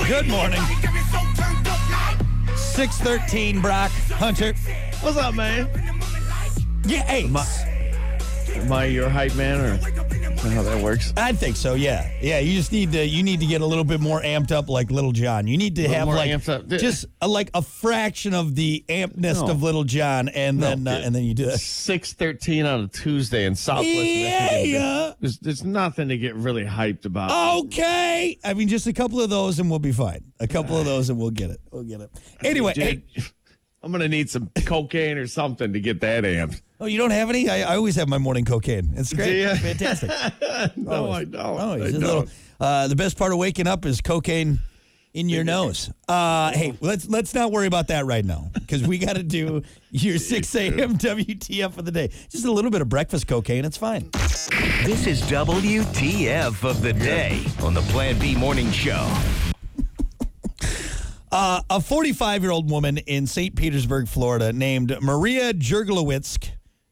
Good morning. 6:13, Brock Hunter. What's up, man? Yeah, hey. Am I your hype man, or how that works? I think so. Yeah. You just need to get a little bit more amped up, like Little John. You need to have like just like a fraction of the ampness of Little John, and then you do that. 6:13 on a Tuesday in Southwest Michigan. There's nothing to get really hyped about. Okay, I mean just a couple of those and we'll be fine. A couple of those and we'll get it. Anyway, dude, I'm gonna need some cocaine or something to get that amped. Oh, you don't have any? I always have my morning cocaine. It's great. Yeah. Fantastic. No, I don't. I don't. The best part of waking up is cocaine in your nose. Hey, let's not worry about that right now because we got to do your 6 a.m. WTF of the day. Just a little bit of breakfast cocaine. It's fine. This is WTF of the day on the Plan B Morning Show. A 45-year-old woman in St. Petersburg, Florida, named Maria Jurglowicz.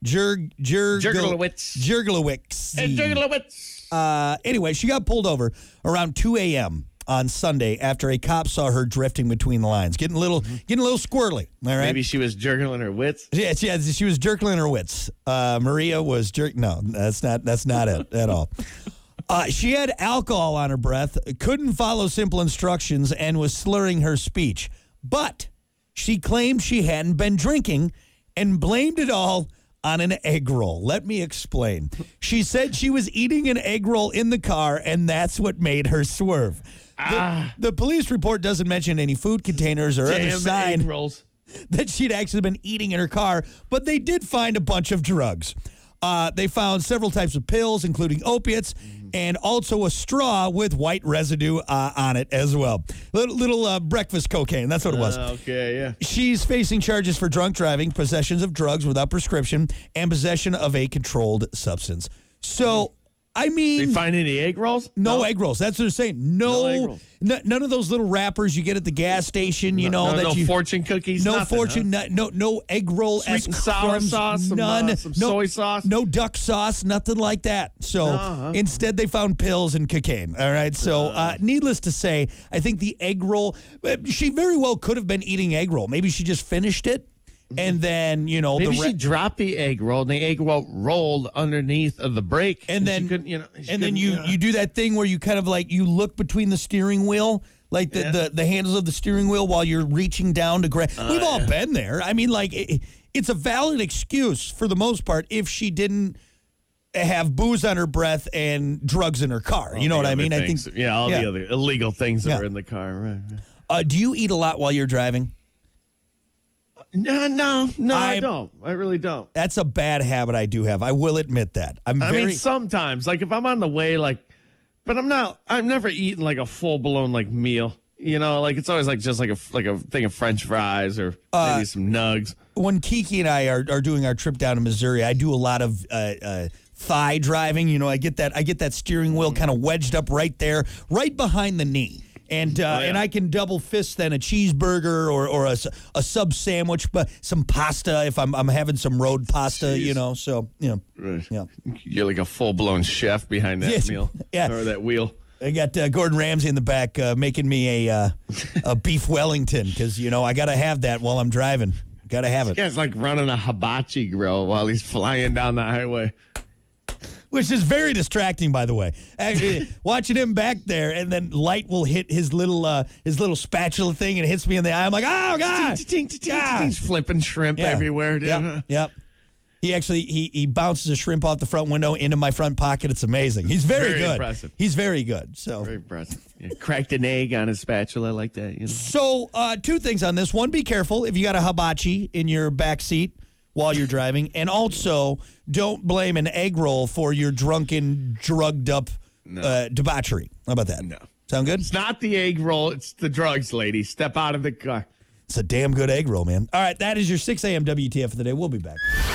Anyway, she got pulled over around 2 a.m. on Sunday after a cop saw her drifting between the lines, getting a little squirrely. All right, maybe she was jerking her wits. Yeah, she was jerking her wits. Maria was No, that's not it at all. She had alcohol on her breath, couldn't follow simple instructions, and was slurring her speech. But she claimed she hadn't been drinking and blamed it all on an egg roll. Let me explain. She said she was eating an egg roll in the car, and that's what made her swerve. The police report doesn't mention any food containers or other sign that she'd actually been eating in her car, but they did find a bunch of drugs. They found several types of pills, including opiates, and also a straw with white residue on it as well. Little breakfast cocaine. That's what it was. Okay, yeah. She's facing charges for drunk driving, possessions of drugs without prescription, and possession of a controlled substance. So, I mean... They find any egg rolls? No egg rolls. That's what they're saying. No egg rolls. None of those little wrappers you get at the gas station, No fortune cookies, no nothing, fortune, no egg roll, sweet and sour sauce, none, some soy sauce, no duck sauce, nothing like that. So instead, they found pills and cocaine. All right. So needless to say, I think the egg roll. She very well could have been eating egg roll. Maybe she just finished it. And then, maybe she dropped the egg roll, and the egg roll rolled underneath of the brake. And then, you do that thing where you kind of like, you look between the steering wheel, like the handles of the steering wheel while you're reaching down to grab. We've all been there. I mean, like, it's a valid excuse for the most part if she didn't have booze on her breath and drugs in her car. You know what I mean? Things. The other illegal things that are in the car. Right. Do you eat a lot while you're driving? No, I don't. I really don't. That's a bad habit I do have. I will admit that. I mean, sometimes, like if I'm on the way, but I'm never eating like a full blown like meal. Like it's always like just like a thing of French fries or maybe some nugs. When Kiki and I are doing our trip down to Missouri, I do a lot of thigh driving. I get that steering wheel kind of wedged up right there, right behind the knee. And I can double fist then a cheeseburger or a sub sandwich, but some pasta if I'm having some road pasta, Jeez. So right. Yeah. You're like a full blown chef behind that meal, or that wheel. I got Gordon Ramsay in the back making me a beef Wellington because I got to have that while I'm driving. Got to have it. This guy's like running a hibachi grill while he's flying down the highway. Which is very distracting, by the way. Actually, watching him back there, and then light will hit his little spatula thing, and it hits me in the eye. I'm like, oh god! He's flipping shrimp everywhere. Dude. Yep. He actually he bounces a shrimp off the front window into my front pocket. It's amazing. He's very good. Impressive. He's very good. So very impressive. Yeah, cracked an egg on his spatula like that. So two things on this. One, be careful if you got a hibachi in your back seat while you're driving. And also, don't blame an egg roll for your drunken, drugged up debauchery. How about that? No. Sound good? It's not the egg roll. It's the drugs, lady. Step out of the car. It's a damn good egg roll, man. All right, that is your 6 a.m. WTF of the day. We'll be back.